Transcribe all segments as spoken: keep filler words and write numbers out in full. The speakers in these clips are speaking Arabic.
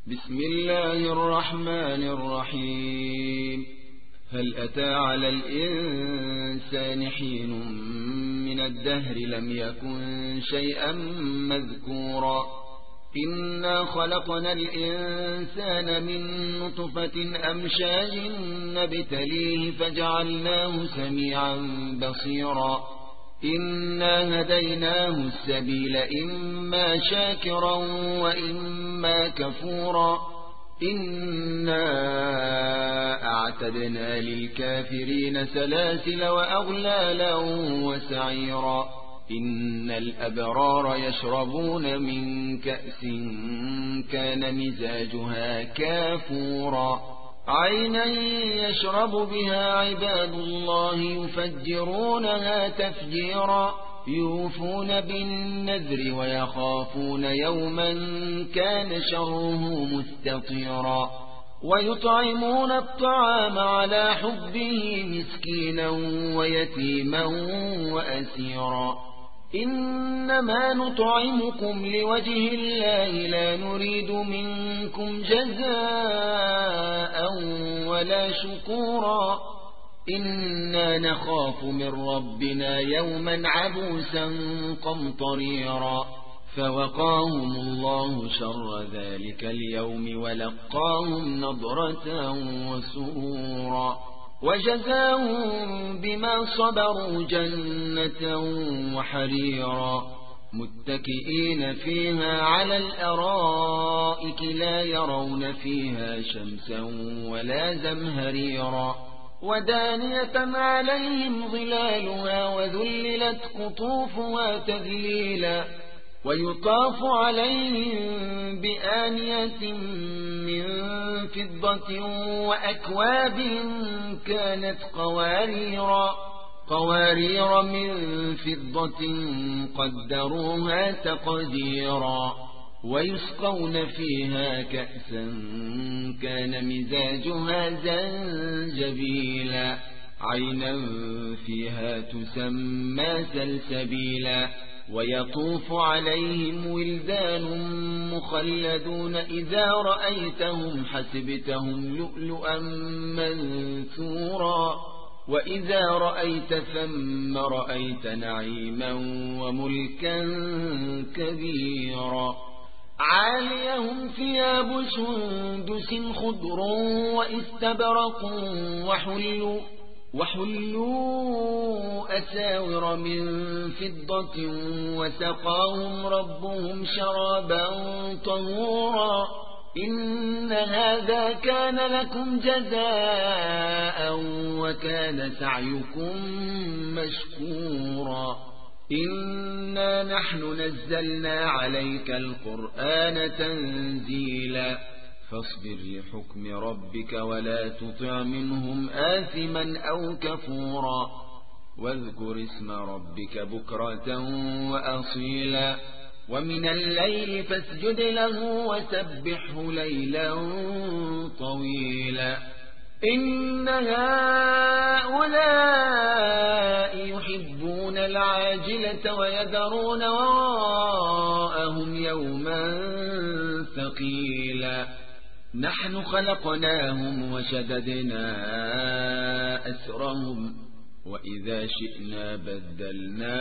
بسم الله الرحمن الرحيم. هل أتى على الإنسان حين من الدهر لم يكن شيئا مذكورا إنا خلقنا الإنسان من نطفة أمشاج نبتليه فجعلناه سميعا بصيرا إنا هديناه السبيل إما شاكرا وإما كفورا إنا أعتدنا للكافرين سلاسل وأغلالا وسعيرا إن الأبرار يشربون من كأس كان مزاجها كافورا عينا يشرب بها عباد الله يفجرونها تفجيرا يوفون بالنذر ويخافون يوما كان شره مستطيرا ويطعمون الطعام على حبه مسكينا ويتيما وأسيرا إنما نطعمكم لوجه الله لا نريد منكم جزاء ولا شكورا إنا نخاف من ربنا يوما عبوسا قمطريرا فوقاهم الله شر ذلك اليوم ولقاهم نضرة وسرورا وجزاهم بما صبروا جنة وحريرا متكئين فيها على الأرائك لا يرون فيها شمسا ولا زمهريرا ودانية عليهم ظلالها وذللت قطوفها تذليلا ويطاف عليهم بآنية من فضة وأكواب كانت قواريرا قوارير من فضة قدروها تقديرا ويسقون فيها كأسا كان مزاجها زنجبيلا عينا فيها تسمى سلسبيلا ويطوف عليهم ولدان مخلدون إذا رأيتهم حسبتهم لؤلؤا منثورا وإذا رأيت ثم رأيت نعيما وملكا كبيرا عاليهم ثياب سندس خضر واستبرق وحلوا وحلوا أساور من فضة وسقاهم ربهم شرابا طهورا إن هذا كان لكم جزاء وكان سعيكم مشكورا إنا نحن نزلنا عليك القرآن تنزيلا فاصبر لحكم ربك ولا تطع منهم آثما أو كفورا واذكر اسم ربك بكرة وأصيلا ومن الليل فاسجد له وسبحه ليلا طويلا إن هؤلاء يحبون العاجلة ويذرون وراءهم يوما ثقيلا نحن خلقناهم وشددنا أسرهم وإذا شئنا بدلنا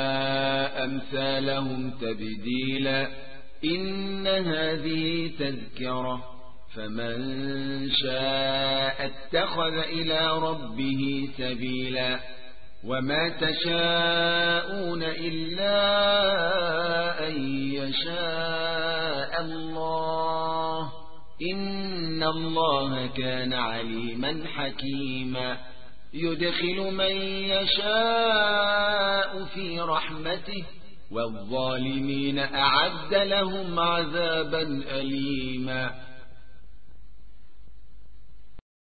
أمثالهم تبديلا إن هذه تذكرة فمن شاء اتخذ إلى ربه سبيلا وما تشاءون إلا أن يشاء الله إن الله كان عليما حكيما يدخل من يشاء في رحمته والظالمين أعد لهم عذابا أليما